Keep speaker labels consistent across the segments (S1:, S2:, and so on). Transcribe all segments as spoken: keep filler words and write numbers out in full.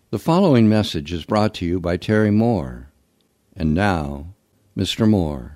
S1: The following message is brought to you by Terry Moore. And now, Mister Moore.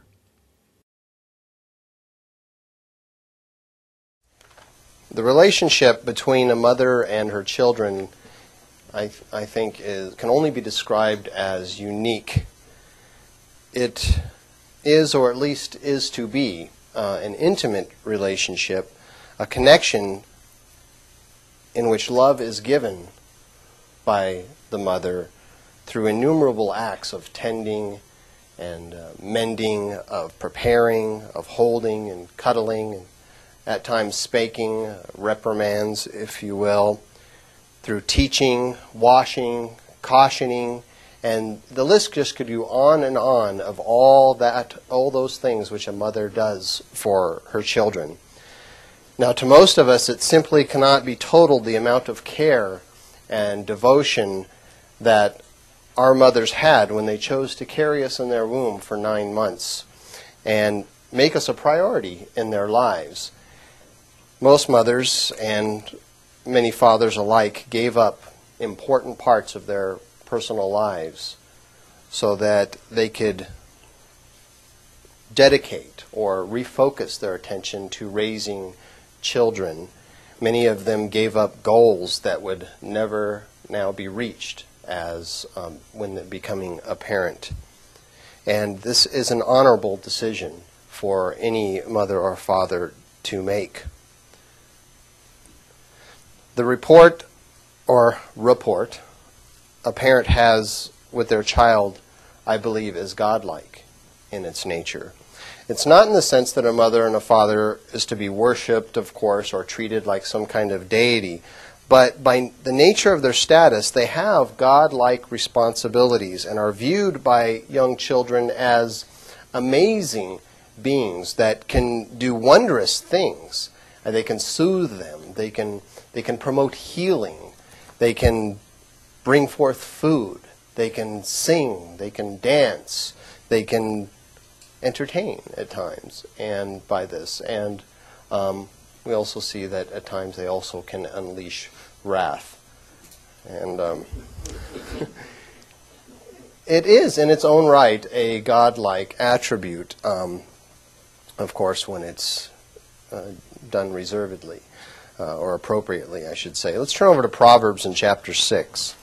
S2: The relationship between a mother and her children, I, I think, is, can only be described as unique. It is, or at least is to be, uh, an intimate relationship, a connection in which love is given by the mother through innumerable acts of tending and uh, mending, of preparing, of holding and cuddling, and at times spanking, uh, reprimands, if you will, through teaching, washing, cautioning, and the list just could go on and on of all that, all those things which a mother does for her children. Now, to most of us, it simply cannot be totaled the amount of care and devotion that our mothers had when they chose to carry us in their womb for nine months and make us a priority in their lives. Most mothers and many fathers alike gave up important parts of their personal lives so that they could dedicate or refocus their attention to raising children. Many of them gave up goals that would never now be reached as um, when becoming a parent. And this is an honorable decision for any mother or father to make. The report or rapport a parent has with their child, I believe, is godlike in its nature. It's not in the sense that a mother and a father is to be worshipped, of course, or treated like some kind of deity, but by the nature of their status, they have godlike responsibilities and are viewed by young children as amazing beings that can do wondrous things. And they can soothe them. They can, they can promote healing. They can bring forth food. They can sing. They can dance. They can entertain at times and by this. And um, we also see that at times they also can unleash wrath. And um, it is in its own right a godlike attribute, um, of course, when it's uh, done reservedly, uh, or appropriately, I should say. Let's turn over to Proverbs in chapter six.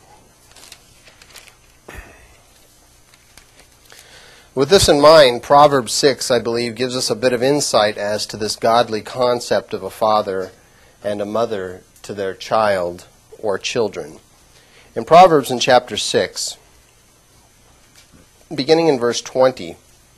S2: With this in mind, Proverbs six, I believe, gives us a bit of insight as to this godly concept of a father and a mother to their child or children. In Proverbs in chapter six, beginning in verse twenty,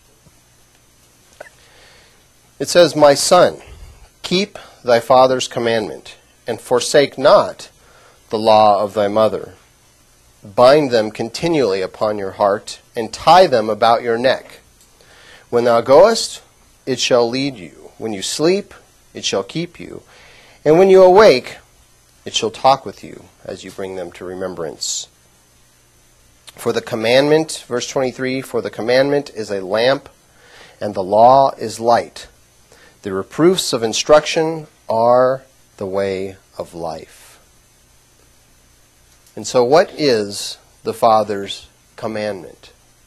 S2: it says, "My son, keep thy father's commandment, and forsake not the law of thy mother. Bind them continually upon your heart, and tie them about your neck. When thou goest, it shall lead you. When you sleep, it shall keep you. And when you awake, it shall talk with you, as you bring them to remembrance. For the commandment," verse twenty-three, "for the commandment is a lamp, and the law is light. The reproofs of instruction are the way of life." And so what is the Father's commandment?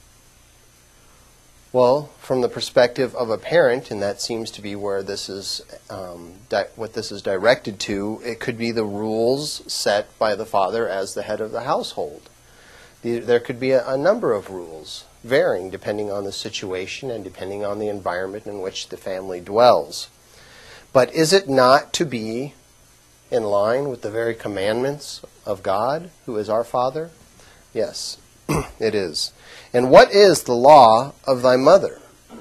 S2: Well, from the perspective of a parent, and that seems to be where this is, um, di- what this is directed to, it could be the rules set by the father as the head of the household. The, there could be a, a number of rules, varying depending on the situation and depending on the environment in which the family dwells. But is it not to be in line with the very commandments of God, who is our Father? Yes, it is. And what is the law of thy mother?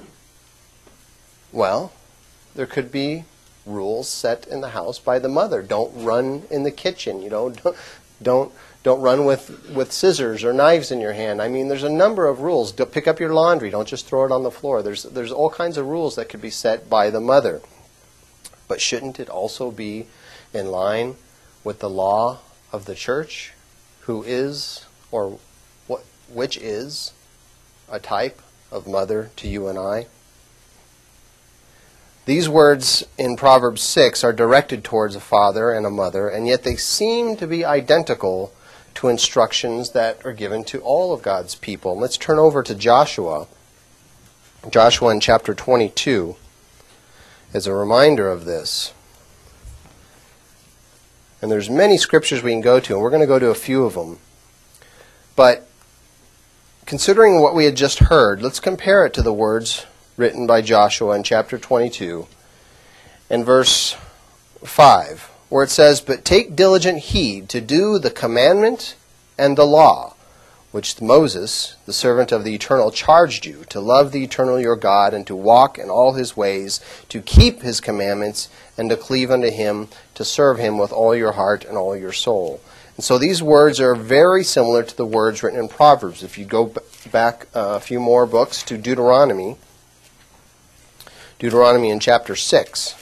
S2: Well, there could be rules set in the house by the mother. Don't run in the kitchen. You know, don't don't, don't run with, with scissors or knives in your hand. I mean, there's a number of rules. Don't pick up your laundry. Don't just throw it on the floor. There's there's all kinds of rules that could be set by the mother. But shouldn't it also be in line with the law of the church, who is, or what, which is, a type of mother to you and I? These words in Proverbs six are directed towards a father and a mother, and yet they seem to be identical to instructions that are given to all of God's people. Let's turn over to Joshua. Joshua in chapter twenty-two is a reminder of this. And there's many scriptures we can go to, and we're going to go to a few of them. But considering what we had just heard, let's compare it to the words written by Joshua in chapter twenty-two and verse five, where it says, "But take diligent heed to do the commandment and the law, which Moses, the servant of the Eternal, charged you, to love the Eternal your God, and to walk in all his ways, to keep his commandments, and to cleave unto him, to serve him with all your heart and all your soul." And so these words are very similar to the words written in Proverbs. If you go back a few more books to Deuteronomy, Deuteronomy in chapter six.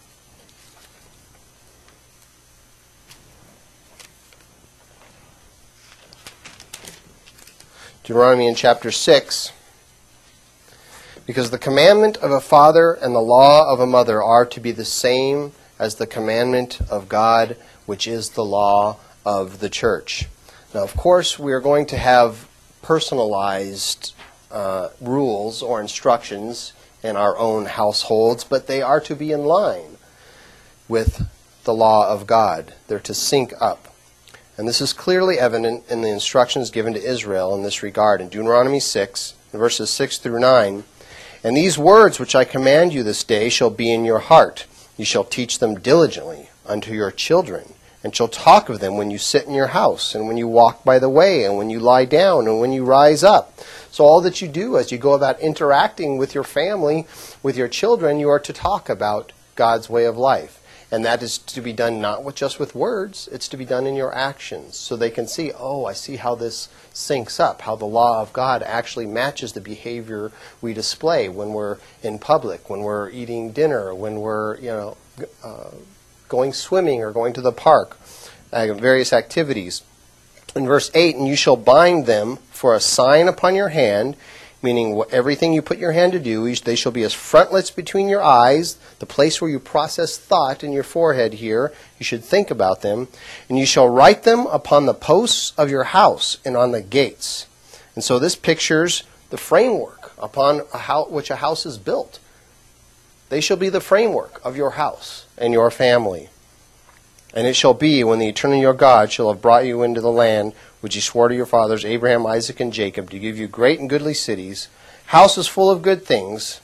S2: Deuteronomy in chapter six, because the commandment of a father and the law of a mother are to be the same as the commandment of God, which is the law of the church. Now, of course, we are going to have personalized uh, rules or instructions in our own households, but they are to be in line with the law of God. They're to sync up. And this is clearly evident in the instructions given to Israel in this regard. In Deuteronomy six, verses six through nine, "And these words which I command you this day shall be in your heart. You shall teach them diligently unto your children, and shall talk of them when you sit in your house, and when you walk by the way, and when you lie down, and when you rise up." So all that you do as you go about interacting with your family, with your children, you are to talk about God's way of life. And that is to be done not with just with words, it's to be done in your actions. So they can see, oh, I see how this syncs up, how the law of God actually matches the behavior we display when we're in public, when we're eating dinner, when we're, you know, uh, going swimming or going to the park, uh, various activities. In verse eight, "And you shall bind them for a sign upon your hand," meaning everything you put your hand to do, they shall be as frontlets between your eyes, the place where you process thought in your forehead here. You should think about them. "And you shall write them upon the posts of your house and on the gates." And so this pictures the framework upon a house, which a house is built. They shall be the framework of your house and your family. "And it shall be, when the Eternal your God shall have brought you into the land which he swore to your fathers, Abraham, Isaac, and Jacob, to give you great and goodly cities, houses full of good things,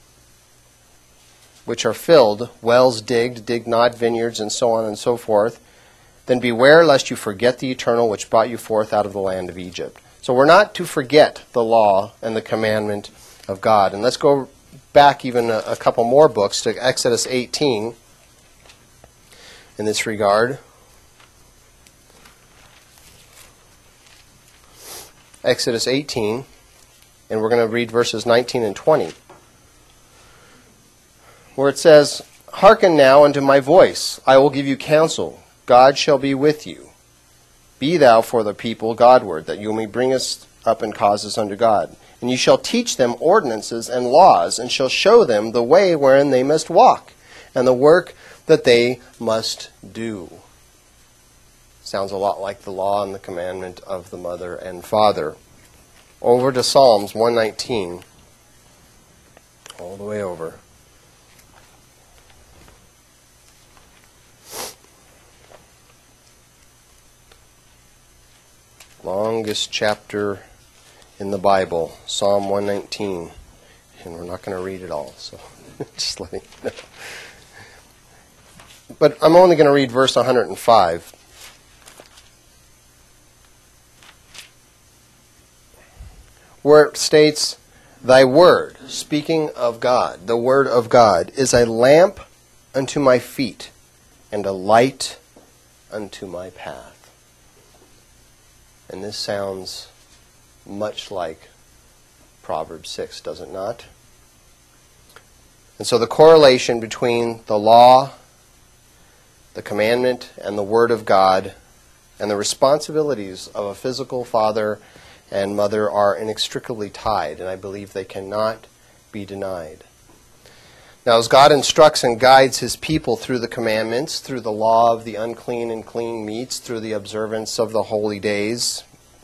S2: which are filled, wells digged, dig not, vineyards, and so on and so forth, then beware lest you forget the Eternal, which brought you forth out of the land of Egypt." So we're not to forget the law and the commandment of God. And let's go back even a, a couple more books to Exodus eighteen in this regard. Exodus eighteen, and we're going to read verses nineteen and twenty, where it says, "Hearken now unto my voice, I will give you counsel. God shall be with you. Be thou for the people Godward, that you may bring us up in causes unto God. And you shall teach them ordinances and laws, and shall show them the way wherein they must walk, and the work that they must do." Sounds a lot like the law and the commandment of the mother and father. Over to Psalms one nineteen. All the way over. Longest chapter in the Bible, Psalm one nineteen. And we're not going to read it all, so just let me know. But I'm only going to read verse one hundred five. Where it states, "Thy word," speaking of God, the word of God, "is a lamp unto my feet and a light unto my path." And this sounds much like Proverbs six, does it not? And so the correlation between the law, the commandment, and the word of God, and the responsibilities of a physical father and mother are inextricably tied, and I believe they cannot be denied. Now, as God instructs and guides his people through the commandments, through the law of the unclean and clean meats, through the observance of the holy days,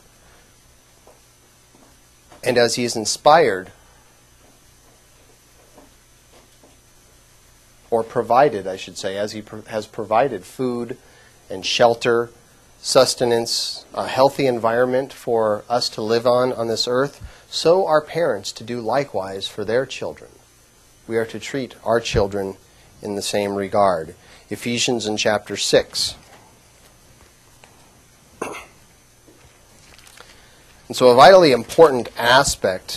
S2: and as he is inspired or provided, I should say, as he pro- has provided food and shelter, sustenance, a healthy environment for us to live on on this earth, so are parents to do likewise for their children. We are to treat our children in the same regard. Ephesians in chapter six. And so a vitally important aspect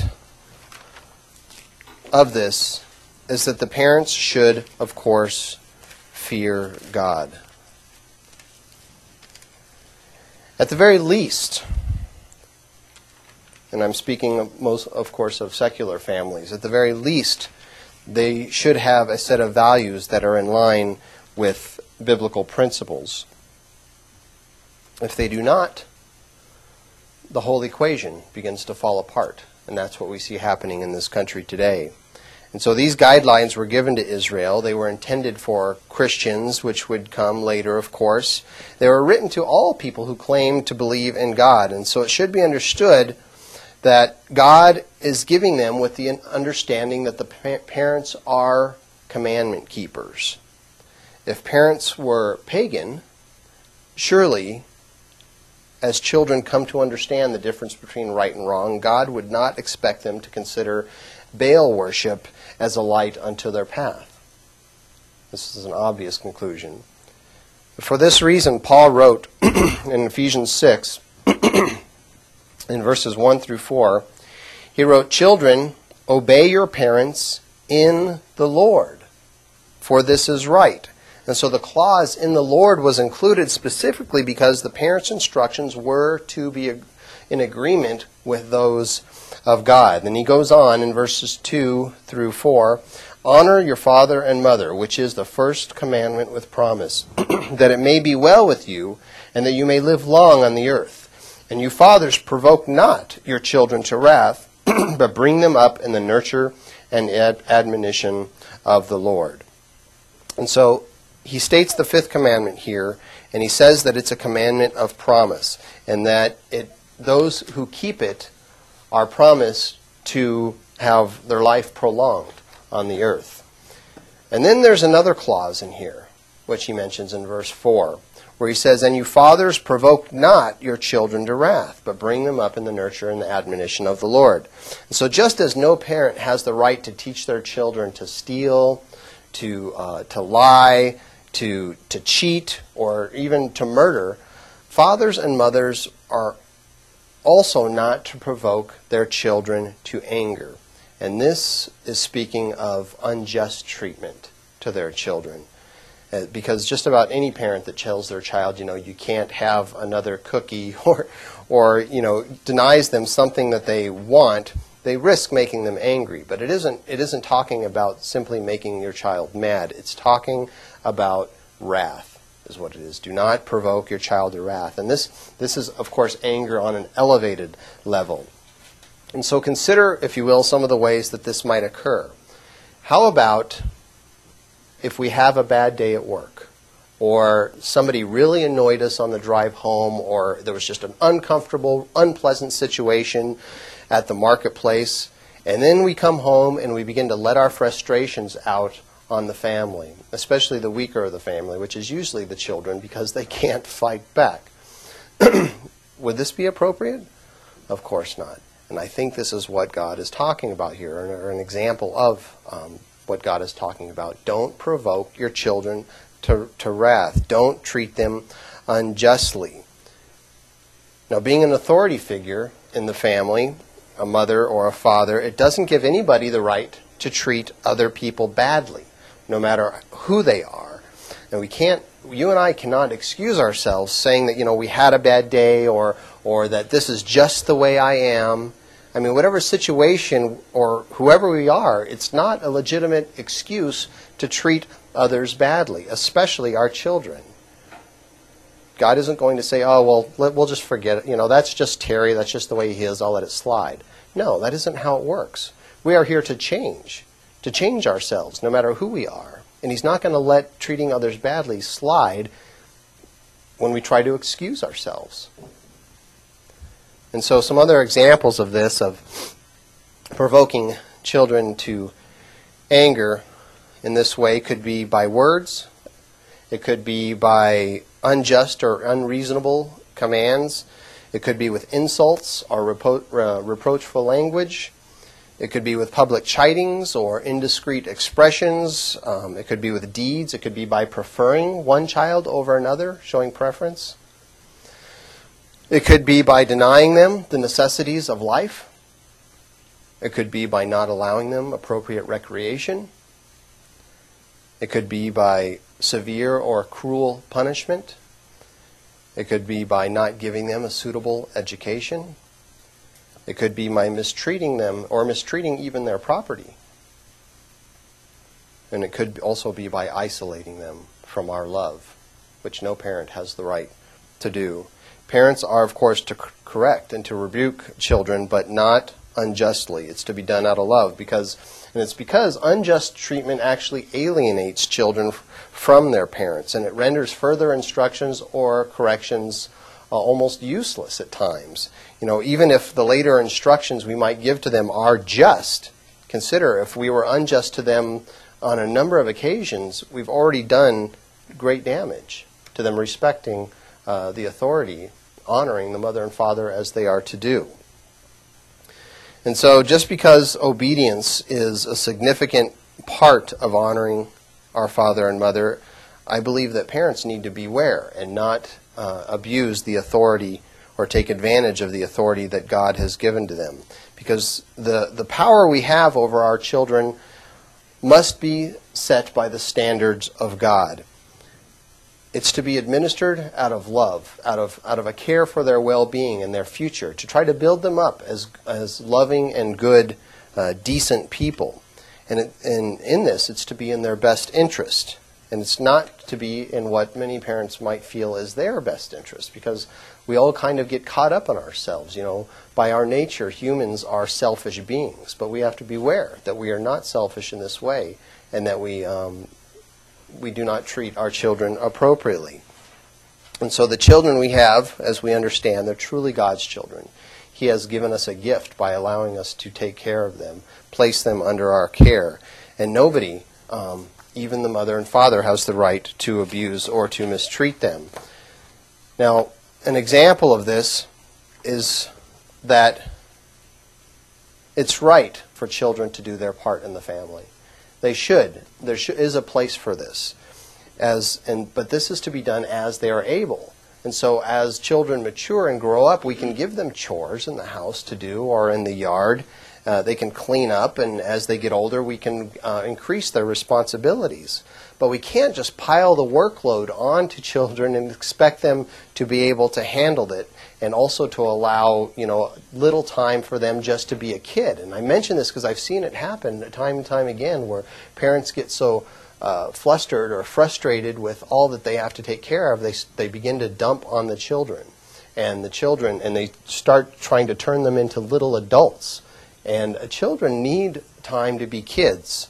S2: of this is that the parents should, of course, fear God. At the very least, and I'm speaking of most, of course, of secular families, at the very least, they should have a set of values that are in line with biblical principles. If they do not, the whole equation begins to fall apart, and that's what we see happening in this country today. And so these guidelines were given to Israel. They were intended for Christians, which would come later, of course. They were written to all people who claim to believe in God, and so it should be understood that God is giving them with the understanding that the pa- parents are commandment keepers. If parents were pagan, surely, as children come to understand the difference between right and wrong, God would not expect them to consider Baal worship as a light unto their path. This is an obvious conclusion. For this reason, Paul wrote in Ephesians six, in verses one through four, he wrote, "Children, obey your parents in the Lord, for this is right." And so the clause "in the Lord" was included specifically because the parents' instructions were to be in agreement with those of God. And he goes on in verses two through four, "Honor your father and mother, which is the first commandment with promise, that it may be well with you, and that you may live long on the earth. And you fathers, provoke not your children to wrath, but bring them up in the nurture and ad- admonition of the Lord." And so he states the fifth commandment here, and he says that it's a commandment of promise, and that it those who keep it are promised to have their life prolonged on the earth. And then there's another clause in here, which he mentions in verse four, where he says, "And you fathers, provoke not your children to wrath, but bring them up in the nurture and the admonition of the Lord." And so just as no parent has the right to teach their children to steal, to uh, to lie, to to cheat, or even to murder, fathers and mothers are also not to provoke their children to anger. And this is speaking of unjust treatment to their children. Uh, because just about any parent that tells their child, you know, you can't have another cookie, or, or you know, denies them something that they want, they risk making them angry. But it isn't, it isn't talking about simply making your child mad. It's talking about wrath, is what it is. Do not provoke your child to wrath. And this, this is, of course, anger on an elevated level. And so consider, if you will, some of the ways that this might occur. How about if we have a bad day at work, or somebody really annoyed us on the drive home, or there was just an uncomfortable, unpleasant situation at the marketplace, and then we come home and we begin to let our frustrations out on the family, especially the weaker of the family, which is usually the children, because they can't fight back. Would this be appropriate? Of course not. And I think this is what God is talking about here, or an example of um, what God is talking about. Don't provoke your children to, to wrath. Don't treat them unjustly. Now, being an authority figure in the family, a mother or a father, it doesn't give anybody the right to treat other people badly, no matter who they are. And we can't, you and I cannot excuse ourselves saying that, you know, we had a bad day, or or that this is just the way I am. I mean, whatever situation or whoever we are, it's not a legitimate excuse to treat others badly, especially our children. God isn't going to say, oh, well, let, we'll just forget it. You know, that's just Terry. That's just the way he is. I'll let it slide. No, that isn't how it works. We are here to change, to to change ourselves, no matter who we are. And He's not going to let treating others badly slide when we try to excuse ourselves. And so some other examples of this, of provoking children to anger in this way, could be by words. It could be by unjust or unreasonable commands. It could be with insults or repro- uh, reproachful language. It could be with public chidings or indiscreet expressions. Um, it could be with deeds. It could be by preferring one child over another, showing preference. It could be by denying them the necessities of life. It could be by not allowing them appropriate recreation. It could be by severe or cruel punishment. It could be by not giving them a suitable education. It could be by mistreating them or mistreating even their property. And it could also be by isolating them from our love, which no parent has the right to do. Parents are, of course, to correct and to rebuke children, but not unjustly. It's to be done out of love, because, and it's because unjust treatment actually alienates children from their parents, and it renders further instructions or corrections uh, almost useless at times. You know, even if the later instructions we might give to them are just, consider if we were unjust to them on a number of occasions, we've already done great damage to them respecting uh, the authority, honoring the mother and father as they are to do. And so just because obedience is a significant part of honoring our father and mother, I believe that parents need to beware and not uh, abuse the authority or take advantage of the authority that God has given to them. Because the, the power we have over our children must be set by the standards of God. It's to be administered out of love, out of out of a care for their well-being and their future, to try to build them up as as loving and good, uh, decent people. And, it, and in this, it's to be in their best interest. And it's not to be in what many parents might feel is their best interest, because we all kind of get caught up in ourselves. You know, by our nature, humans are selfish beings, but we have to beware that we are not selfish in this way, and that we um, we do not treat our children appropriately. And so the children we have, as we understand, they're truly God's children. He has given us a gift by allowing us to take care of them, place them under our care. And nobody, um, even the mother and father, has the right to abuse or to mistreat them. Now, an example of this is that it's right for children to do their part in the family. They should. There sh- is a place for this. As and but this is to be done as they are able. And so as children mature and grow up, we can give them chores in the house to do or in the yard. Uh, they can clean up, and as they get older, we can uh, increase their responsibilities. But we can't just pile the workload onto children and expect them to be able to handle it, and also to allow, you know, little time for them just to be a kid. And I mention this because I've seen it happen time and time again, where parents get so uh, flustered or frustrated with all that they have to take care of, they they begin to dump on the children, and the children, and they start trying to turn them into little adults. And uh, children need time to be kids.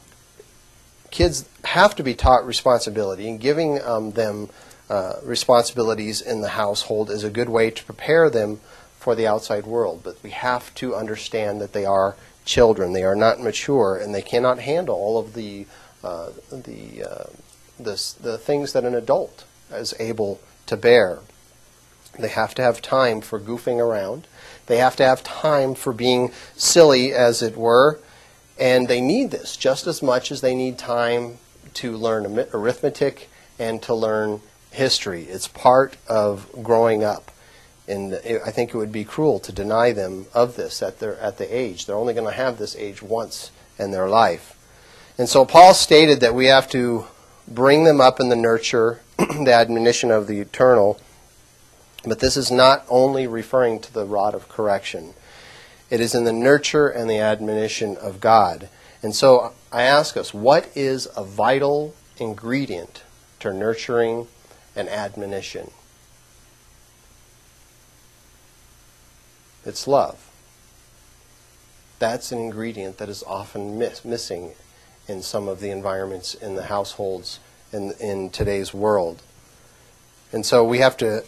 S2: Kids have to be taught responsibility, and giving um, them uh, responsibilities in the household is a good way to prepare them for the outside world. But we have to understand that they are children. They are not mature, and they cannot handle all of the uh, the, uh, the the things that an adult is able to bear. They have to have time for goofing around. They have to have time for being silly, as it were. And they need this just as much as they need time to learn arithmetic and to learn history. It's part of growing up. And I think it would be cruel to deny them of this at their at the age. They're only going to have this age once in their life. And so Paul stated that we have to bring them up in the nurture, the admonition of the eternal. But this is not only referring to the rod of correction. It is in the nurture and the admonition of God. And so I ask us, what is a vital ingredient to nurturing and admonition? It's love. That's an ingredient that is often miss, missing in some of the environments in the households in, in today's world. And so we have to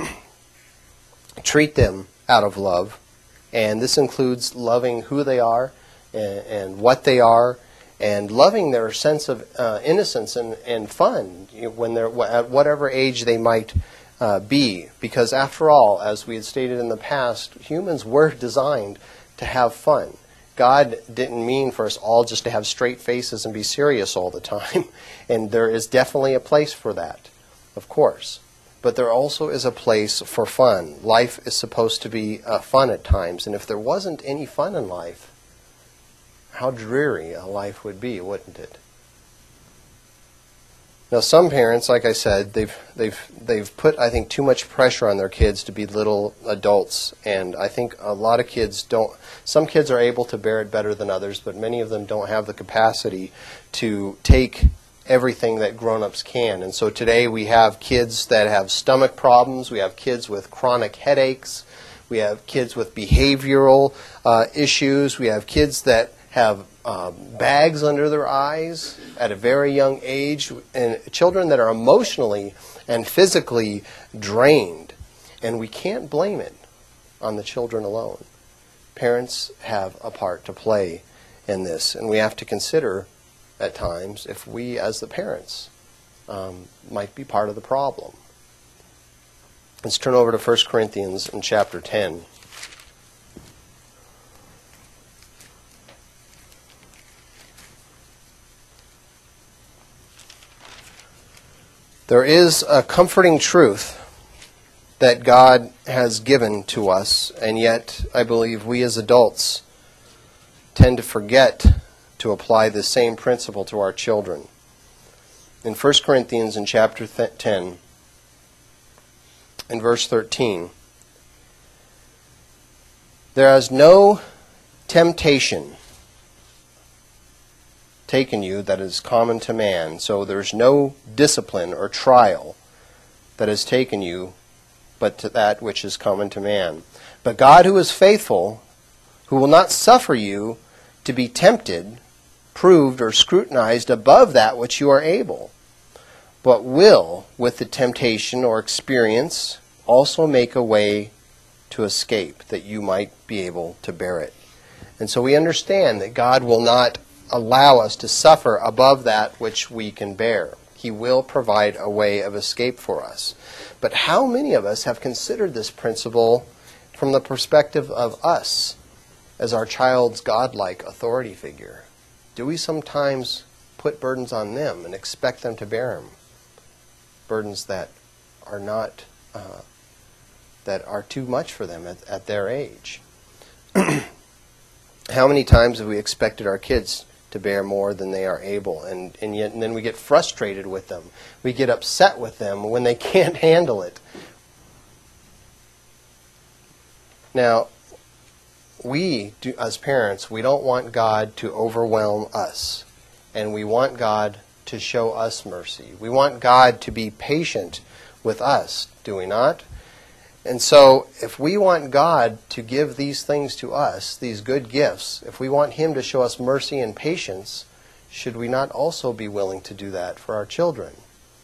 S2: treat them out of love, and this includes loving who they are and, and what they are, and loving their sense of uh, innocence and, and fun, you know, when they're at whatever age they might uh, be. Because after all, as we had stated in the past, humans were designed to have fun. God didn't mean for us all just to have straight faces and be serious all the time. And there is definitely a place for that, of course. But there also is a place for fun. Life is supposed to be uh, fun at times. And if there wasn't any fun in life, how dreary a life would be, wouldn't it? Now, some parents, like I said, they've they've they've put, I think, too much pressure on their kids to be little adults, and I think a lot of kids don't. Some kids are able to bear it better than others, but many of them don't have the capacity to take everything that grown-ups can. And so today we have kids that have stomach problems. We have kids with chronic headaches. We have kids with behavioral uh, issues. We have kids that have uh, bags under their eyes at a very young age, and children that are emotionally and physically drained. And we can't blame it on the children alone. Parents have a part to play in this, and we have to consider at times if we as the parents um, might be part of the problem. Let's turn over to First Corinthians in chapter ten. There is a comforting truth that God has given to us, and yet I believe we as adults tend to forget to apply the same principle to our children. In First Corinthians in chapter ten, in verse thirteen, there has no temptation taken you that is common to man. So there's no discipline or trial that has taken you but to that which is common to man. But God, who is faithful, who will not suffer you to be tempted, proved, or scrutinized above that which you are able, but will, with the temptation or experience, also make a way to escape, that you might be able to bear it. And so we understand that God will not allow us to suffer above that which we can bear. He will provide a way of escape for us. But how many of us have considered this principle from the perspective of us as our child's godlike authority figure? Do we sometimes put burdens on them and expect them to bear them? Burdens that are not, uh, that are too much for them at, at their age. How many times have we expected our kids to bear more than they are able, and, and yet and then we get frustrated with them. We get upset with them when they can't handle it. Now, we, do, as parents, we don't want God to overwhelm us, and we want God to show us mercy. We want God to be patient with us, do we not? And so, if we want God to give these things to us, these good gifts, if we want Him to show us mercy and patience, should we not also be willing to do that for our children?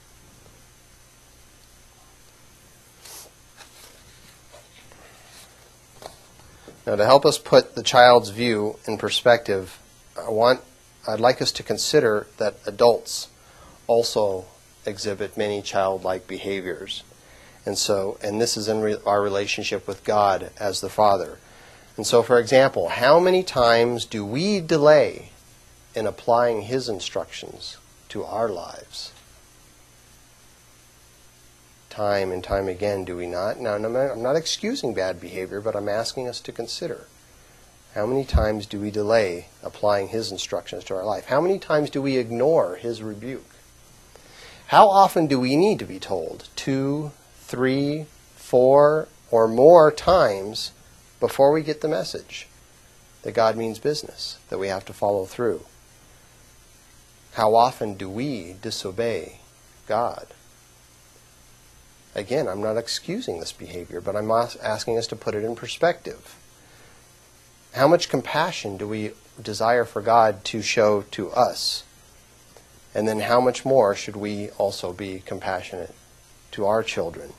S2: Now, to help us put the child's view in perspective, I want, I'd like us to consider that adults also exhibit many childlike behaviors. And so, and this is in re- our relationship with God as the Father. And so, for example, how many times do we delay in applying His instructions to our lives? Time and time again, do we not? Now, I'm not excusing bad behavior, but I'm asking us to consider. How many times do we delay applying His instructions to our life? How many times do we ignore His rebuke? How often do we need to be told? Two, three, four, or more times before we get the message that God means business, that we have to follow through. How often do we disobey God? Again, I'm not excusing this behavior, but I'm asking us to put it in perspective. How much compassion do we desire for God to show to us? And then how much more should we also be compassionate to our children?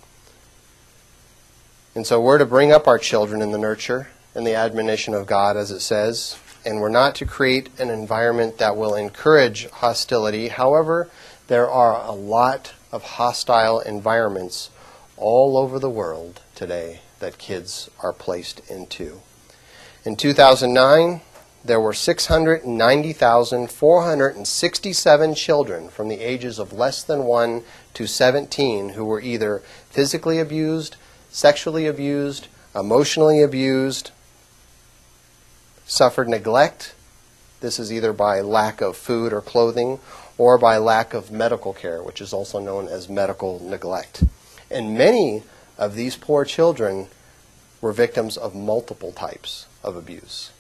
S2: And so we're to bring up our children in the nurture and the admonition of God, as it says, and we're not to create an environment that will encourage hostility. However, there are a lot of hostile environments all over the world today that kids are placed into. In two thousand nine, there were six hundred ninety thousand four hundred sixty-seven children from the ages of less than one to seventeen who were either physically abused, sexually abused, emotionally abused, suffered neglect. This is either by lack of food or clothing or by lack of medical care, which is also known as medical neglect. And many of these poor children were victims of multiple types of abuse.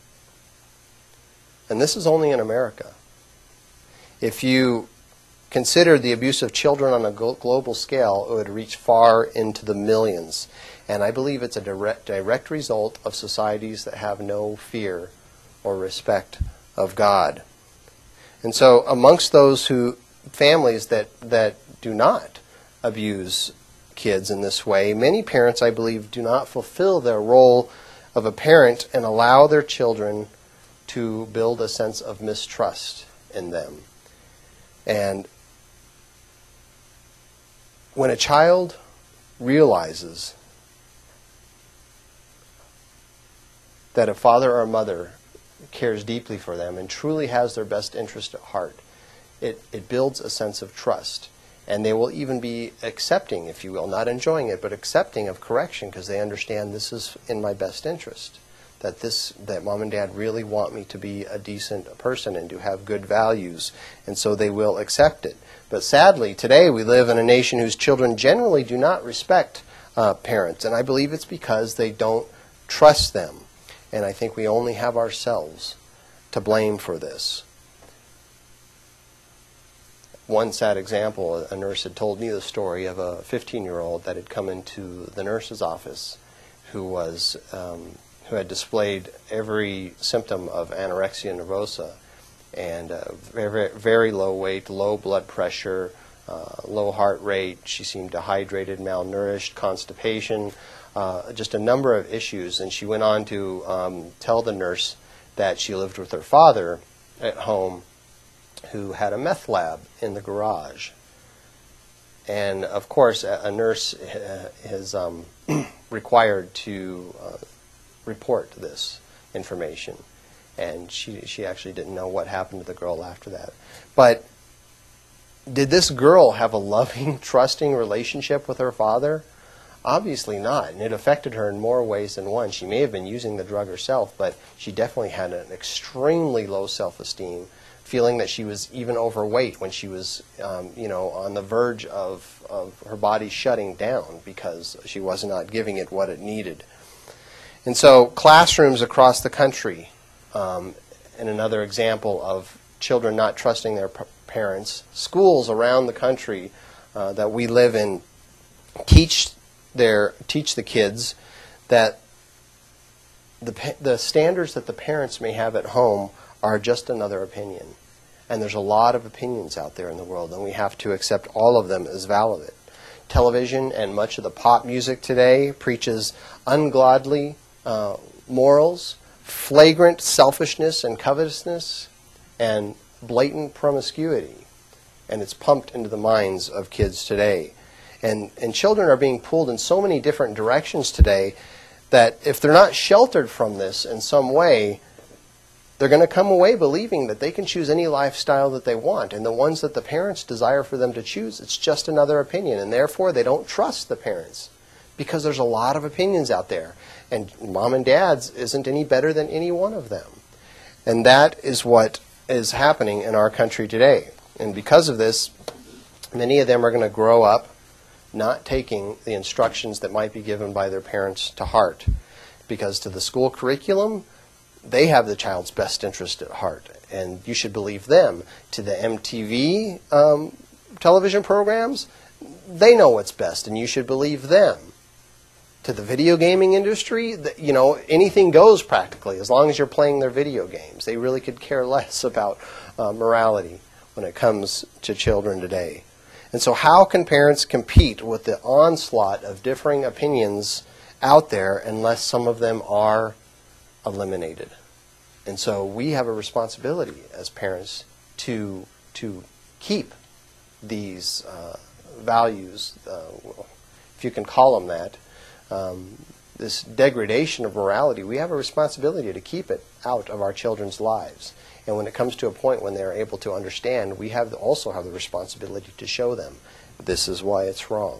S2: And this is only in America. If you consider the abuse of children on a global scale, it would reach far into the millions. And I believe it's a direct, direct result of societies that have no fear or respect of God. And so amongst those who, families that, that do not abuse kids in this way, many parents, I believe, do not fulfill their role of a parent and allow their children to build a sense of mistrust in them. And when a child realizes that a father or a mother cares deeply for them and truly has their best interest at heart, it, it builds a sense of trust. And they will even be accepting, if you will, not enjoying it, but accepting of correction because they understand this is in my best interest. That this, that mom and dad really want me to be a decent person and to have good values, and so they will accept it. But sadly, today we live in a nation whose children generally do not respect uh, parents, and I believe it's because they don't trust them. And I think we only have ourselves to blame for this. One sad example, a nurse had told me the story of a fifteen-year-old that had come into the nurse's office who was um, who had displayed every symptom of anorexia nervosa, and uh, very, very low weight, low blood pressure, uh, low heart rate. She seemed dehydrated, malnourished, constipation, uh, just a number of issues. And she went on to um, tell the nurse that she lived with her father at home, who had a meth lab in the garage. And of course, a, a nurse is um, required to uh, report this information. And she, she actually didn't know what happened to the girl after that. But did this girl have a loving, trusting relationship with her father? Obviously not, and it affected her in more ways than one. She may have been using the drug herself, but she definitely had an extremely low self-esteem, feeling that she was even overweight when she was, um, you know, on the verge of, of her body shutting down because she was not giving it what it needed. And so classrooms across the country, um, and another example of children not trusting their p- parents, schools around the country uh, that we live in teach their teach the kids that the the standards that the parents may have at home are just another opinion. And there's a lot of opinions out there in the world, and we have to accept all of them as valid. Television and much of the pop music today preaches ungodly uh, morals, flagrant selfishness and covetousness, and blatant promiscuity. And it's pumped into the minds of kids today. And, and children are being pulled in so many different directions today that if they're not sheltered from this in some way, they're going to come away believing that they can choose any lifestyle that they want. And the ones that the parents desire for them to choose, it's just another opinion. And therefore, they don't trust the parents because there's a lot of opinions out there. And mom and dad's isn't any better than any one of them. And that is what is happening in our country today. And because of this, many of them are going to grow up not taking the instructions that might be given by their parents to heart. Because to the school curriculum, they have the child's best interest at heart, and you should believe them. To the M T V um, television programs, they know what's best, and you should believe them. to the video gaming industry, you know, anything goes practically as long as you're playing their video games. They really could care less about uh, morality when it comes to children today. And so how can parents compete with the onslaught of differing opinions out there unless some of them are eliminated? And so we have a responsibility as parents to, to keep these uh, values, uh, if you can call them that, Um, this degradation of morality. We have a responsibility to keep it out of our children's lives. And when it comes to a point when they're able to understand, we have also have the responsibility to show them this is why it's wrong.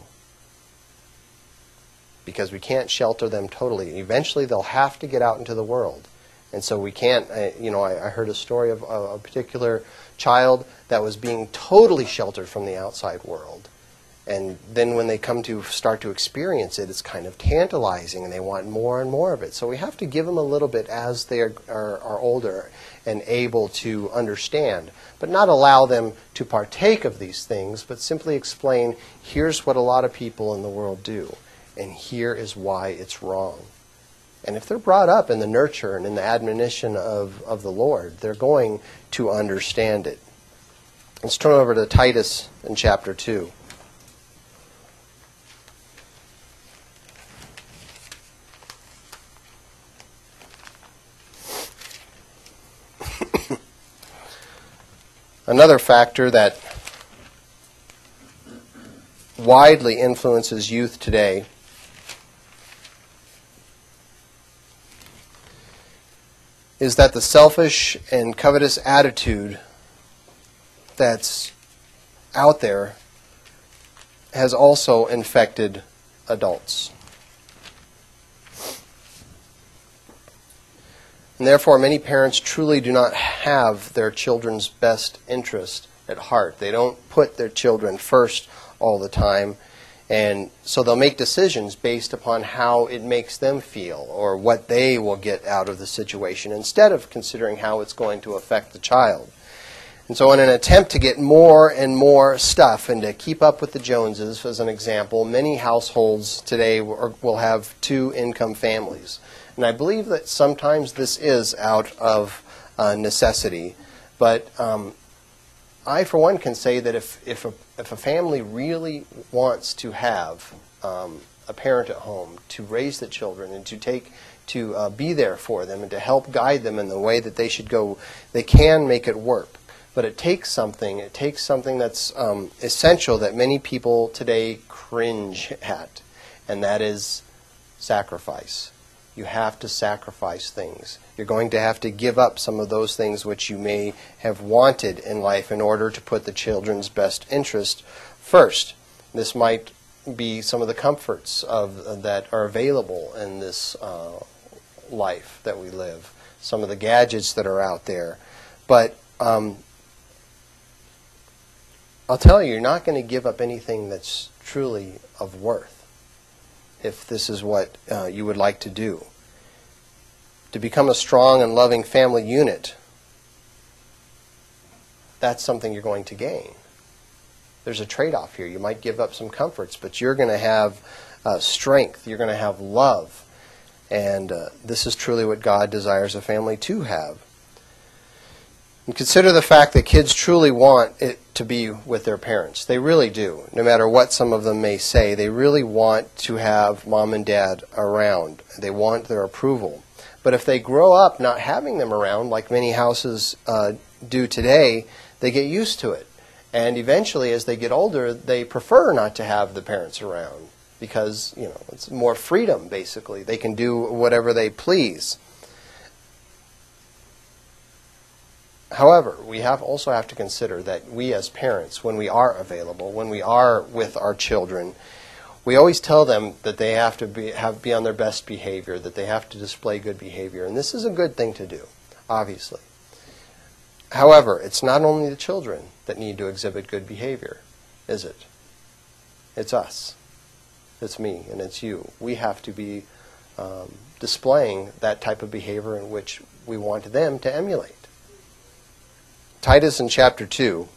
S2: Because we can't shelter them totally. Eventually they'll have to get out into the world. And so we can't, uh, you know, I, I heard a story of a, a particular child that was being totally sheltered from the outside world. And then when they come to start to experience it, it's kind of tantalizing and they want more and more of it. So we have to give them a little bit as they are, are, are older and able to understand, but not allow them to partake of these things, but simply explain, here's what a lot of people in the world do, and here is why it's wrong. And if they're brought up in the nurture and in the admonition of, of the Lord, they're going to understand it. Let's turn over to Titus in chapter two. Another factor that widely influences youth today is that the selfish and covetous attitude that's out there has also infected adults. And therefore, many parents truly do not have their children's best interest at heart. They don't put their children first all the time, and so they'll make decisions based upon how it makes them feel or what they will get out of the situation instead of considering how it's going to affect the child. And so in an attempt to get more and more stuff and to keep up with the Joneses, as an example, many households today will have two-income families. And I believe that sometimes this is out of uh, necessity. But um, I, for one, can say that if, if, a, if a family really wants to have um, a parent at home to raise the children and to take to uh, be there for them and to help guide them in the way that they should go, they can make it work. But it takes something. It takes something that's um, essential that many people today cringe at, and that is sacrifice. You have to sacrifice things. You're going to have to give up some of those things which you may have wanted in life in order to put the children's best interest first. This might be some of the comforts of uh, that are available in this uh, life that we live, some of the gadgets that are out there. But um, I'll tell you, you're not going to give up anything that's truly of worth if this is what uh, you would like to do. To become a strong and loving family unit, that's something you're going to gain. There's a trade-off here. You might give up some comforts, but you're going to have uh, strength. You're going to have love. And uh, this is truly what God desires a family to have. And consider the fact that kids truly want it to be with their parents. They really do. No matter what some of them may say, they really want to have mom and dad around. They want their approval. But if they grow up not having them around, like many houses uh, do today, they get used to it. And eventually, as they get older, they prefer not to have the parents around because, you know, it's more freedom, basically. They can do whatever they please. However, we have also have to consider that we as parents, when we are available, when we are with our children, we always tell them that they have to be, have, be on their best behavior, that they have to display good behavior. And this is a good thing to do, obviously. However, it's not only the children that need to exhibit good behavior, is it? It's us. It's me, and it's you. We have to be um, displaying that type of behavior in which we want them to emulate. Titus in chapter two,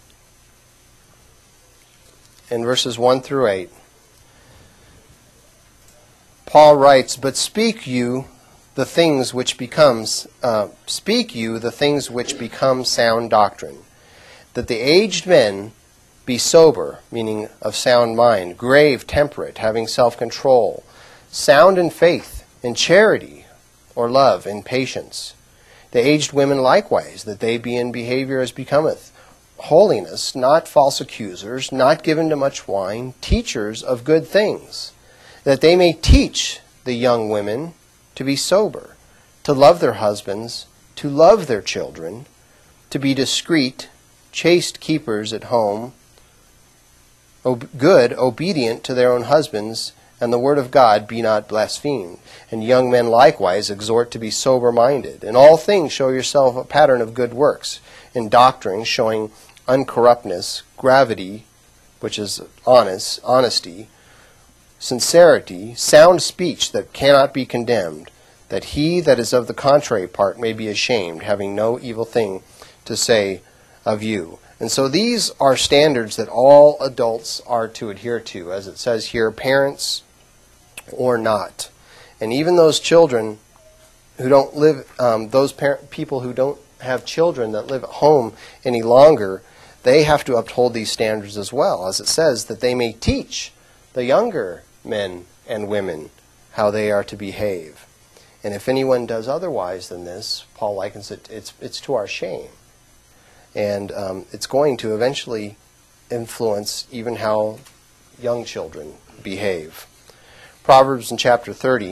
S2: in verses one through eight, Paul writes, "But speak you the things which becomes uh, speak you the things which become sound doctrine, that the aged men be sober," meaning of sound mind, "grave, temperate, having self-control, sound in faith, in charity, or love, in patience. The aged women likewise, that they be in behavior as becometh holiness, not false accusers, not given to much wine, teachers of good things, that they may teach the young women to be sober, to love their husbands, to love their children, to be discreet, chaste keepers at home, ob- good, obedient to their own husbands, and the word of God be not blasphemed. And young men likewise exhort to be sober-minded. In all things show yourself a pattern of good works, in doctrine showing uncorruptness, gravity, which is honest, honesty, sincerity, sound speech that cannot be condemned, that he that is of the contrary part may be ashamed, having no evil thing to say of you. And so these are standards that all adults are to adhere to, as it says here, parents or not. And even those children who don't live, um, those par- people who don't have children that live at home any longer, they have to uphold these standards as well, as it says, that they may teach the younger men and women how they are to behave. And if anyone does otherwise than this, Paul likens it, it's, it's to our shame. And um, it's going to eventually influence even how young children behave. Proverbs in chapter thirty.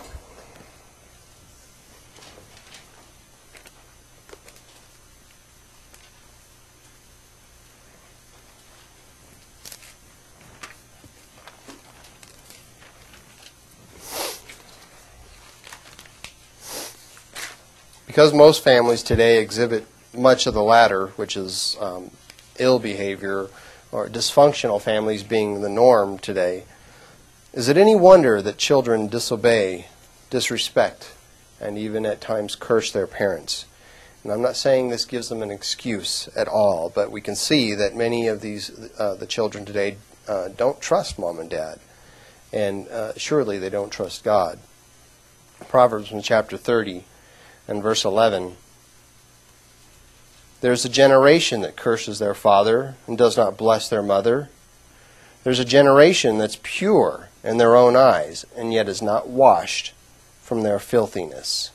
S2: Because most families today exhibit much of the latter, which is um, ill behavior or dysfunctional families being the norm today, is it any wonder that children disobey, disrespect, and even at times curse their parents? And I'm not saying this gives them an excuse at all, but we can see that many of these, uh, the children today, uh, don't trust mom and dad. And uh, surely they don't trust God. Proverbs in chapter thirty and verse eleven. "There's a generation that curses their father and does not bless their mother. There's a generation that's pure in their own eyes and yet is not washed from their filthiness."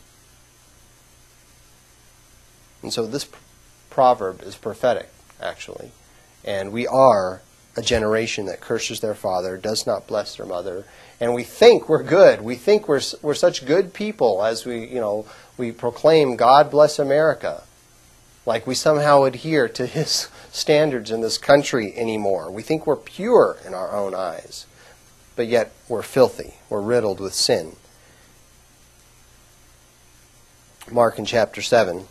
S2: And so this proverb is prophetic, actually. And we are a generation that curses their father, does not bless their mother, and we think we're good. We think we're we're such good people as we, you know, we proclaim God bless America. Like we somehow adhere to his standards in this country anymore. We think we're pure in our own eyes, but yet we're filthy. We're riddled with sin. Mark in chapter seven,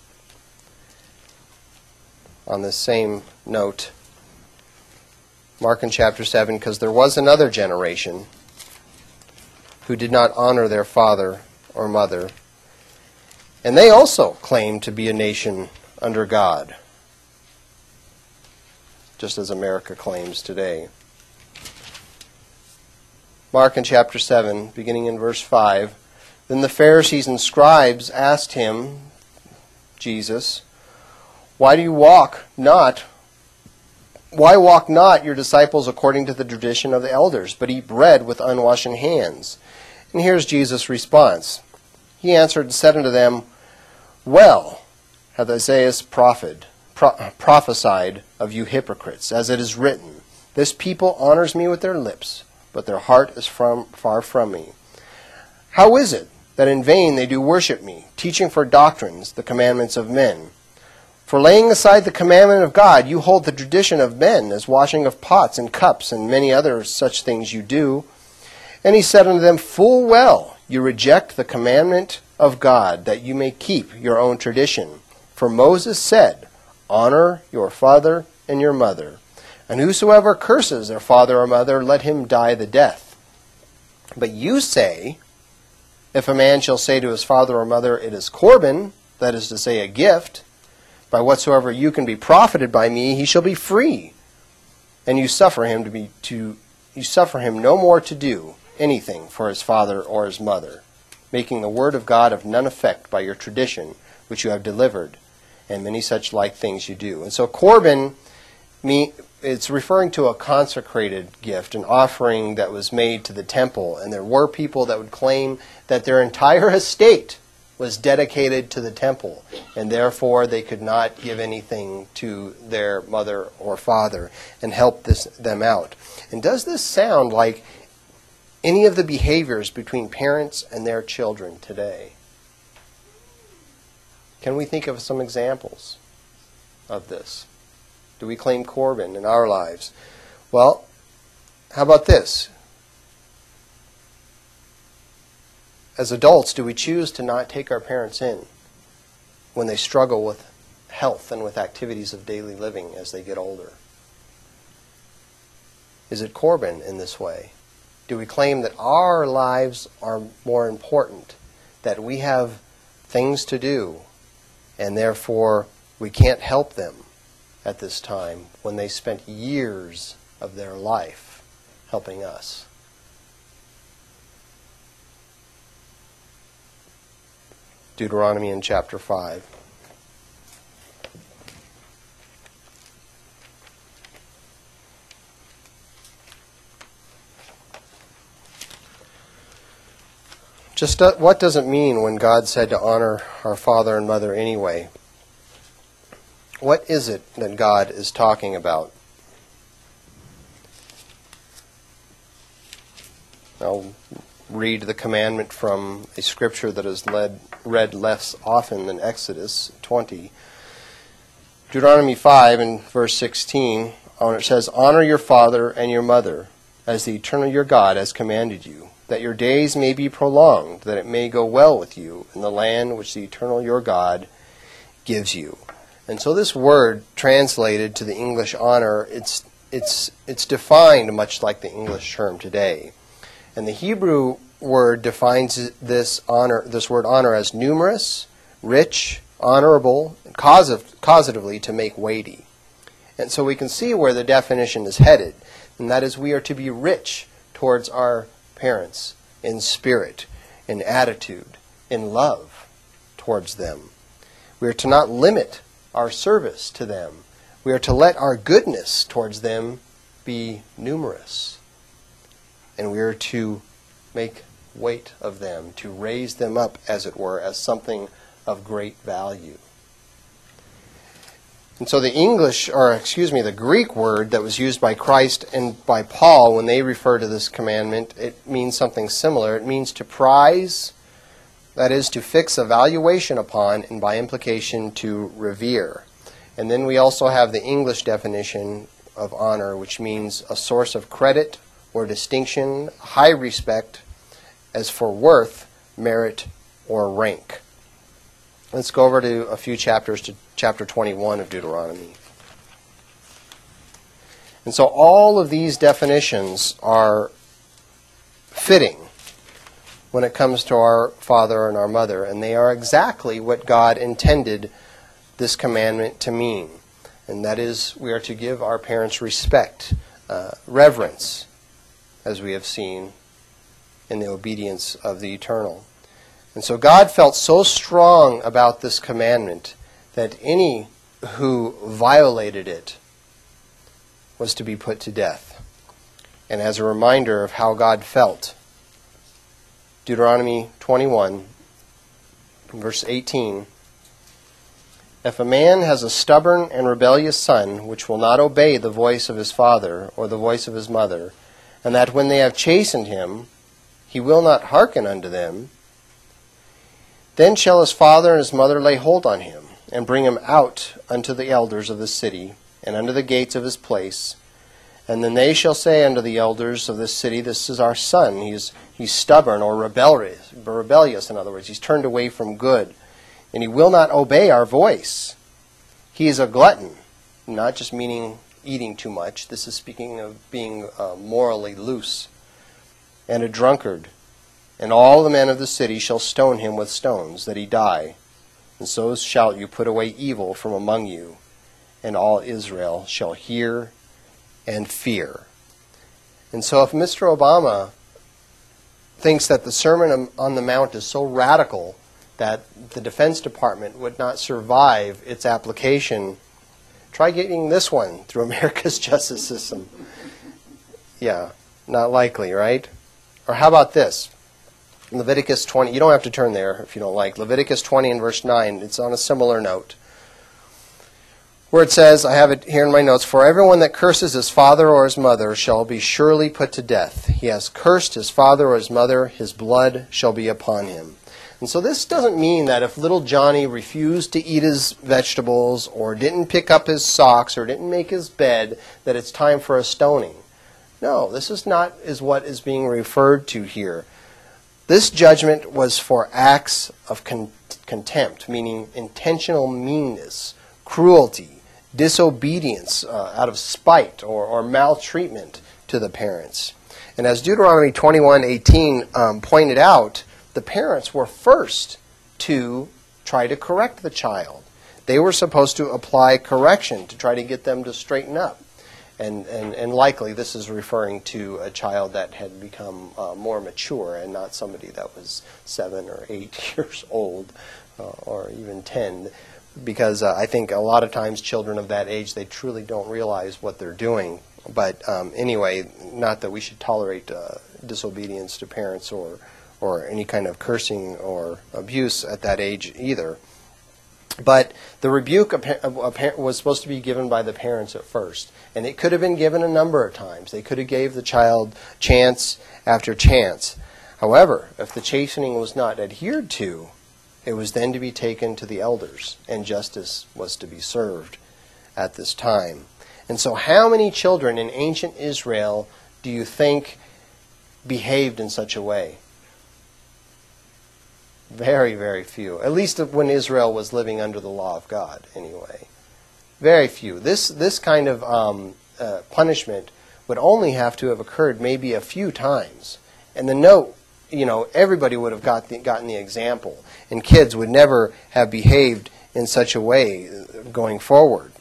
S2: on this same note, Mark in chapter seven, because there was another generation who did not honor their father or mother, and they also claimed to be a nation under God, just as America claims today. Mark in chapter seven, beginning in verse five, "Then the Pharisees and scribes asked him," Jesus, "Why do you walk not, why walk not your disciples according to the tradition of the elders, but eat bread with unwashed hands?" And here's Jesus' response. He answered and said unto them, "Well hath Isaiah prophet, pro- prophesied of you hypocrites, as it is written, This people honors me with their lips, but their heart is from, far from me. How is it that in vain they do worship me, teaching for doctrines the commandments of men? For laying aside the commandment of God, you hold the tradition of men, as washing of pots and cups, and many other such things you do. And he said unto them, Full well you reject the commandment of God, that you may keep your own tradition. For Moses said, Honor your father and your mother, and whosoever curses their father or mother, let him die the death. But you say, If a man shall say to his father or mother, It is Corban, that is to say, a gift, by whatsoever you can be profited by me, he shall be free. And you suffer him to be to you suffer him no more to do. anything for his father or his mother, making the word of God of none effect by your tradition, which you have delivered, and many such like things you do. And so Corban, me, it's referring to a consecrated gift, an offering that was made to the temple. And there were people that would claim that their entire estate was dedicated to the temple, and therefore they could not give anything to their mother or father and help this, them out. And does this sound like any of the behaviors between parents and their children today? Can we think of some examples of this? Do we claim Corban in our lives? Well, how about this? As adults, do we choose to not take our parents in when they struggle with health and with activities of daily living as they get older? Is it Corban in this way? Do we claim that our lives are more important, that we have things to do, and therefore we can't help them at this time when they spent years of their life helping us? Deuteronomy in chapter five. Just uh, what does it mean when God said to honor our father and mother anyway? What is it that God is talking about? I'll read the commandment from a scripture that is led, read less often than Exodus twenty. Deuteronomy five and verse sixteen, it says, "Honor your father and your mother, as the eternal your God has commanded you, that your days may be prolonged, that it may go well with you in the land which the eternal your God gives you." And so this word translated to the English honor, it's it's it's defined much like the English term today. And the Hebrew word defines this honor, this word honor, as numerous, rich, honorable, and causative, causatively to make weighty. And so we can see where the definition is headed, and that is we are to be rich towards our parents in spirit, in attitude, in love towards them. We are to not limit our service to them. We are to let our goodness towards them be numerous. And we are to make weight of them, to raise them up, as it were, as something of great value. And so the English, or excuse me, the Greek word that was used by Christ and by Paul when they refer to this commandment, it means something similar. It means to prize, that is, to fix a valuation upon, and by implication to revere. And then we also have the English definition of honor, which means a source of credit or distinction, high respect, as for worth, merit, or rank. Let's go over to a few chapters, to chapter twenty-one of Deuteronomy. And so all of these definitions are fitting when it comes to our father and our mother, and they are exactly what God intended this commandment to mean. And that is, we are to give our parents respect, uh, reverence, as we have seen in the obedience of the eternal. And so God felt so strong about this commandment that any who violated it was to be put to death. And as a reminder of how God felt, Deuteronomy twenty-one, verse eighteen, "If a man has a stubborn and rebellious son, which will not obey the voice of his father or the voice of his mother, and that when they have chastened him, he will not hearken unto them, then shall his father and his mother lay hold on him, and bring him out unto the elders of the city, and unto the gates of his place. And then they shall say unto the elders of this city, This is our son. He's he's stubborn or rebellious, rebellious, in other words. He's turned away from good, and he will not obey our voice. He is a glutton," not just meaning eating too much. This is speaking of being uh, morally loose, "and a drunkard. And all the men of the city shall stone him with stones, that he die. And so shalt you put away evil from among you, and all Israel shall hear and fear." And so if Mister Obama thinks that the Sermon on the Mount is so radical that the Defense Department would not survive its application, try getting this one through America's justice system. Yeah, not likely, right? Or how about this? Leviticus twenty, you don't have to turn there if you don't like. Leviticus twenty and verse nine, it's on a similar note, where it says, I have it here in my notes, for everyone that curses his father or his mother shall be surely put to death. He has cursed his father or his mother, his blood shall be upon him. And so this doesn't mean that if little Johnny refused to eat his vegetables or didn't pick up his socks or didn't make his bed, that it's time for a stoning. No, this is not is what is being referred to here. This judgment was for acts of con- contempt, meaning intentional meanness, cruelty, disobedience uh, out of spite or, or maltreatment to the parents. And as Deuteronomy twenty-one eighteen um, pointed out, the parents were first to try to correct the child. They were supposed to apply correction to try to get them to straighten up. And, and, and likely this is referring to a child that had become uh, more mature and not somebody that was seven or eight years old uh, or even ten. Because uh, I think a lot of times children of that age, they truly don't realize what they're doing. But um, anyway, not that we should tolerate uh, disobedience to parents or or any kind of cursing or abuse at that age either. But the rebuke was supposed to be given by the parents at first. And it could have been given a number of times. They could have gave the child chance after chance. However, if the chastening was not adhered to, it was then to be taken to the elders, and justice was to be served at this time. And so how many children in ancient Israel do you think behaved in such a way? Very, very few. At least when Israel was living under the law of God, anyway. Very few. This this kind of um, uh, punishment would only have to have occurred maybe a few times. And the note, you know, everybody would have got the, gotten the example. And kids would never have behaved in such a way going forward.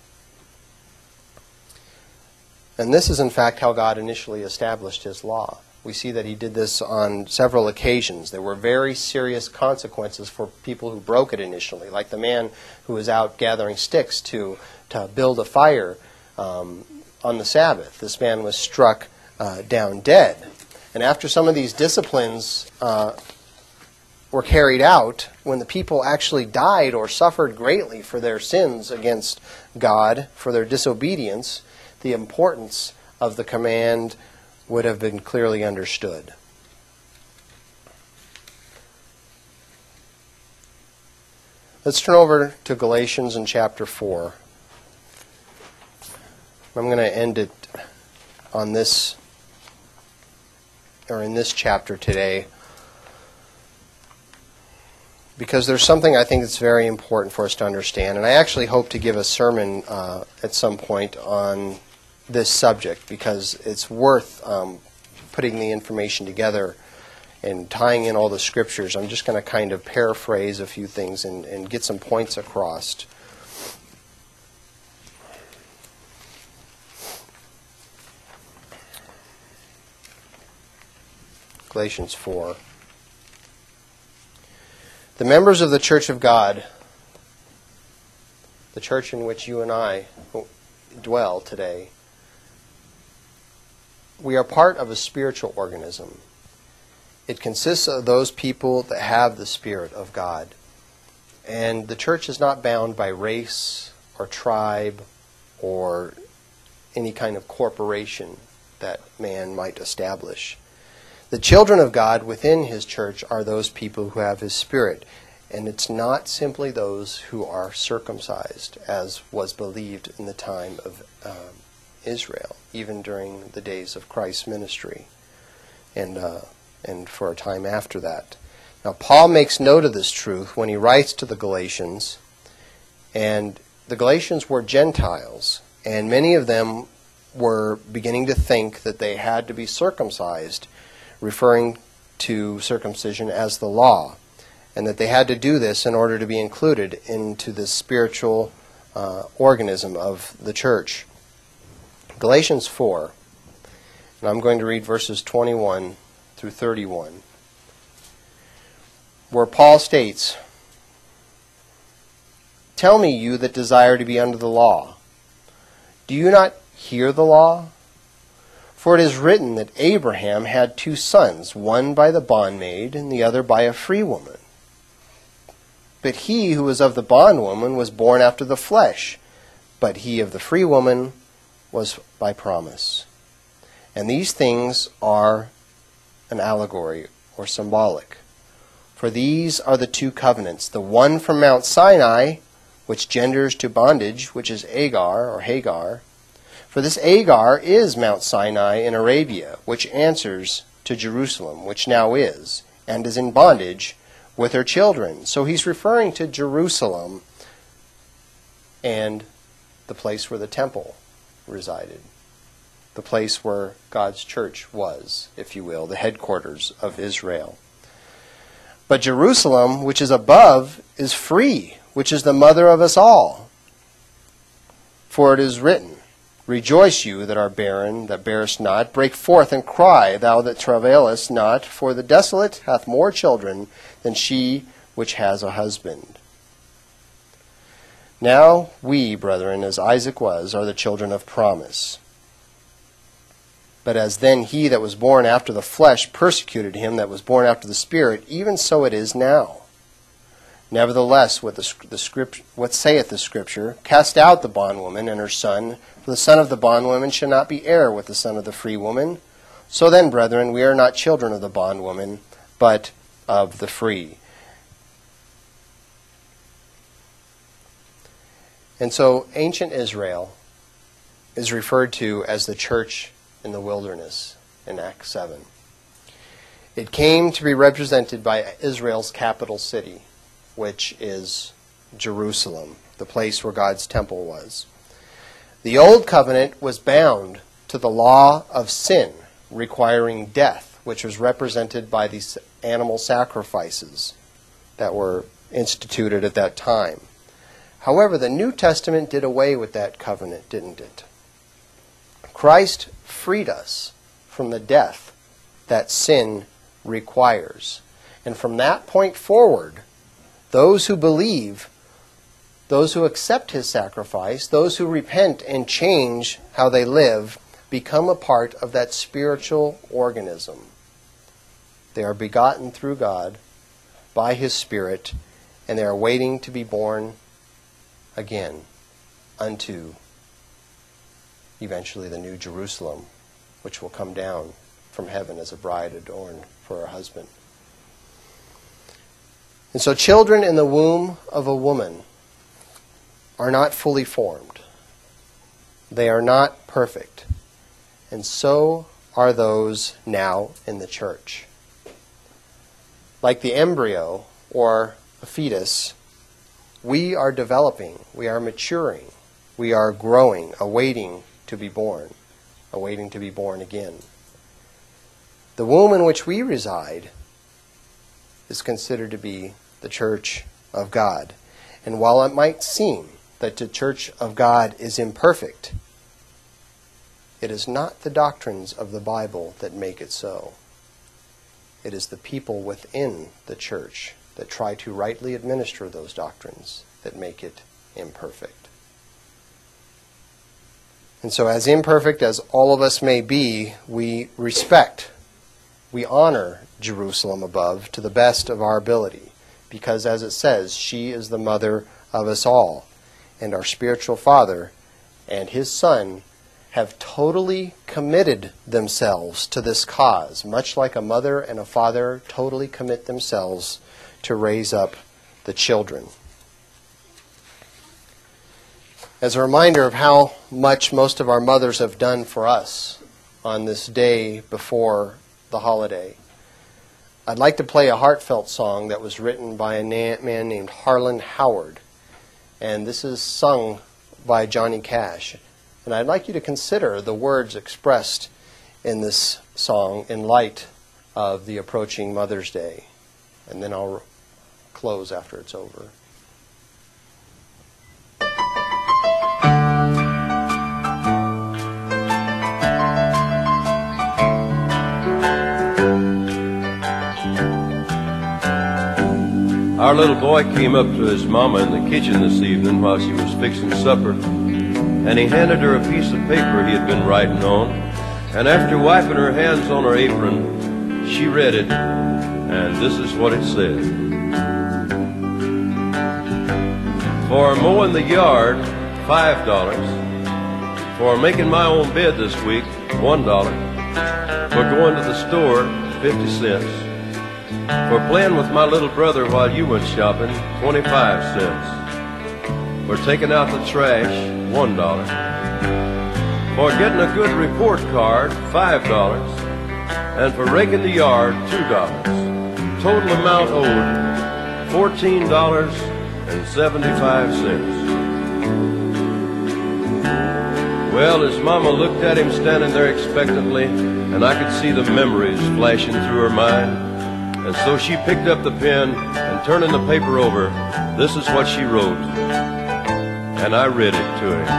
S2: And this is, in fact, how God initially established his law. We see that he did this on several occasions. There were very serious consequences for people who broke it initially, like the man who was out gathering sticks to, to build a fire um, on the Sabbath. This man was struck uh, down dead. And after some of these disciplines uh, were carried out, when the people actually died or suffered greatly for their sins against God, for their disobedience, the importance of the command would have been clearly understood. Let's turn over to Galatians in chapter four. I'm going to end it on this, or in this chapter today, because there's something I think that's very important for us to understand. And I actually hope to give a sermon uh, at some point on this subject, because it's worth um, putting the information together and tying in all the scriptures. I'm just going to kind of paraphrase a few things and, and get some points across. Galatians four. The members of the Church of God, the church in which you and I dwell today, we are part of a spiritual organism. It consists of those people that have the Spirit of God. And the church is not bound by race or tribe or any kind of corporation that man might establish. The children of God within his church are those people who have his Spirit. And it's not simply those who are circumcised, as was believed in the time of um, Israel, even during the days of Christ's ministry, and uh, and for a time after that. Now, Paul makes note of this truth when he writes to the Galatians, and the Galatians were Gentiles, and many of them were beginning to think that they had to be circumcised, referring to circumcision as the law, and that they had to do this in order to be included into the spiritual uh, organism of the church. Galatians four, and I'm going to read verses twenty-one through thirty-one. where Paul states, "Tell me, you that desire to be under the law, do you not hear the law? For it is written that Abraham had two sons, one by the bondmaid and the other by a free woman. But he who was of the bondwoman was born after the flesh, but he of the free woman was by promise. And these things are an allegory or symbolic. For these are the two covenants, the one from Mount Sinai, which genders to bondage, which is Agar or Hagar. For this Agar is Mount Sinai in Arabia, which answers to Jerusalem, which now is, and is in bondage with her children." So he's referring to Jerusalem and the place where the temple resided, the place where God's church was, if you will, the headquarters of Israel. But Jerusalem, which is above, is free, which is the mother of us all. For it is written, "Rejoice, you that are barren, that bearest not. Break forth and cry, thou that travailest not. For the desolate hath more children than she which has a husband." Now we, brethren, as Isaac was, are the children of promise. But as then he that was born after the flesh persecuted him that was born after the Spirit, even so it is now. Nevertheless, what, the, the script, what saith the Scripture? "Cast out the bondwoman and her son, for the son of the bondwoman shall not be heir with the son of the free woman. So then, brethren, we are not children of the bondwoman, but of the free." And so ancient Israel is referred to as the church in the wilderness in Acts seven. It came to be represented by Israel's capital city, which is Jerusalem, the place where God's temple was. The old covenant was bound to the law of sin, requiring death, which was represented by these animal sacrifices that were instituted at that time. However, the New Testament did away with that covenant, didn't it? Christ freed us from the death that sin requires. And from that point forward, those who believe, those who accept his sacrifice, those who repent and change how they live, become a part of that spiritual organism. They are begotten through God by his Spirit, and they are waiting to be born again unto eventually the new Jerusalem, which will come down from heaven as a bride adorned for her husband. And so children in the womb of a woman are not fully formed. They are not perfect. And so are those now in the church. Like the embryo or a fetus, we are developing, we are maturing, we are growing, awaiting to be born, awaiting to be born again. The womb in which we reside is considered to be the church of God. And while it might seem that the church of God is imperfect, it is not the doctrines of the Bible that make it so. It is the people within the church that try to rightly administer those doctrines that make it imperfect. And so as imperfect as all of us may be, we respect, we honor Jerusalem above to the best of our ability, because as it says, she is the mother of us all, and our spiritual father and his son have totally committed themselves to this cause, much like a mother and a father totally commit themselves to raise up the children. As a reminder of how much most of our mothers have done for us on this day before the holiday, I'd like to play a heartfelt song that was written by a na- man named Harlan Howard. And this is sung by Johnny Cash. And I'd like you to consider the words expressed in this song in light of the approaching Mother's Day. And then I'll close after it's over.
S3: Our little boy came up to his mama in the kitchen this evening while she was fixing supper, and he handed her a piece of paper he had been writing on, and after wiping her hands on her apron, she read it, and this is what it said. For mowing the yard, five dollars. For making my own bed this week, one dollar. For going to the store, fifty cents. For playing with my little brother while you went shopping, twenty-five cents. For taking out the trash, one dollar. For getting a good report card, five dollars. And for raking the yard, two dollars. Total amount owed, fourteen dollars and seventy-five cents. Well, his mama looked at him standing there expectantly, and I could see the memories flashing through her mind. And so she picked up the pen, and turning the paper over, this is what she wrote. And I read it to him.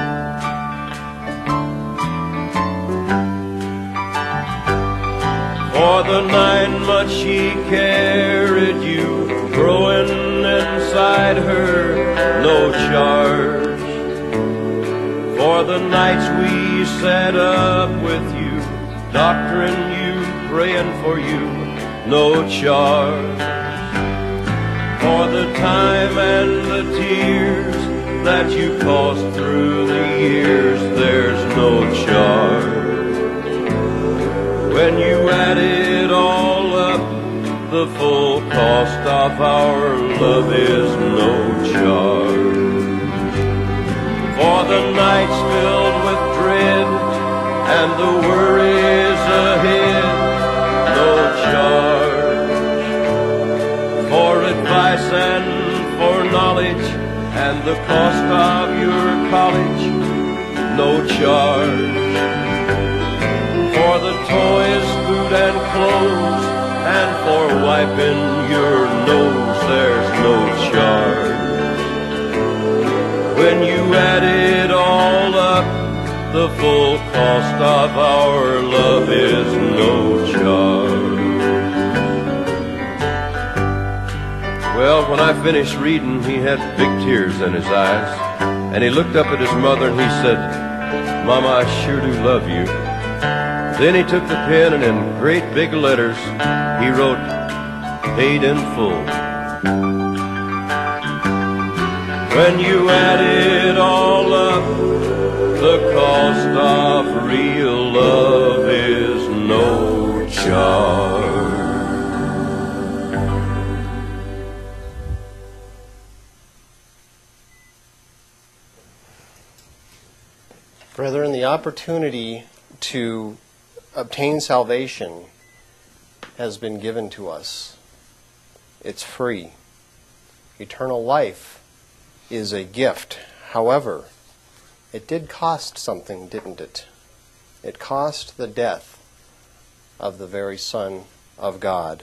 S3: For the nine months she carried you, growing inside her, no charge. For the nights we sat up with you, doctoring you, praying for you, no charge. For the time and the tears that you caused through the years, there's no charge. When you add it all up, the full cost of our love is no charge. For the nights filled with dread and the worries ahead, no charge. For advice and for knowledge and the cost of your college, no charge. For the toys, food and clothes, and for wiping your nose, there's no charge. When you add it all up, the full cost of our love is no charge. Well, when I finished reading, he had big tears in his eyes, and he looked up at his mother and he said, Mama, I sure do love you. Then he took the pen and in great big letters, he wrote, paid in full. When you add it all up, the cost of real love is no charge.
S2: Brethren, the opportunity to obtain salvation has been given to us. It's free. Eternal life is a gift. However, it did cost something, didn't it? It cost the death of the very Son of God.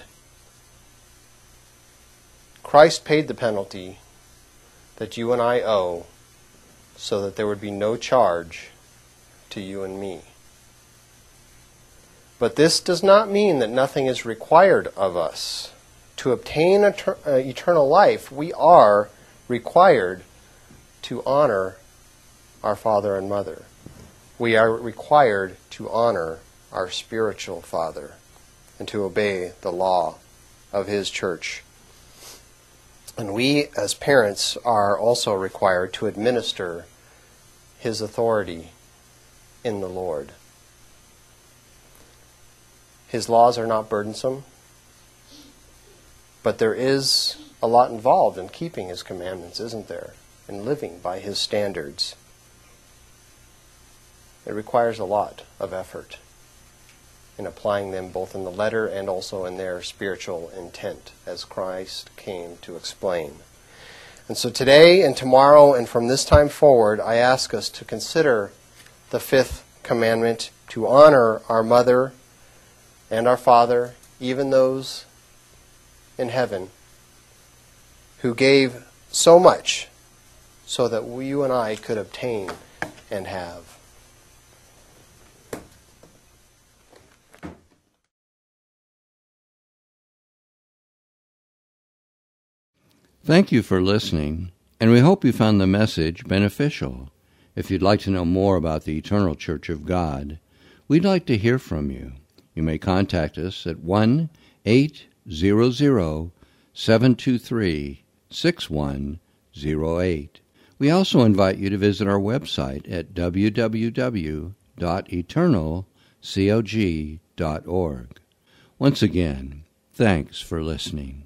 S2: Christ paid the penalty that you and I owe so that there would be no charge to you and me. But this does not mean that nothing is required of us. To obtain eter- uh, eternal life, we are required to honor our father and mother. We are required to honor our spiritual father and to obey the law of his church. And we, as parents, are also required to administer his authority in the Lord. His laws are not burdensome, but there is a lot involved in keeping his commandments, isn't there? And living by his standards. It requires a lot of effort in applying them both in the letter and also in their spiritual intent, as Christ came to explain. And so today and tomorrow and from this time forward, I ask us to consider the fifth commandment, to honor our mother and our father, even those in heaven, who gave so much so that we, you and I could obtain and have.
S1: Thank you for listening, and we hope you found the message beneficial. If you'd like to know more about the Eternal Church of God, we'd like to hear from you. You may contact us at one eight hundred, seven two three, six one zero eight. We also invite you to visit our website at w w w dot eternal cog dot org. Once again, thanks for listening.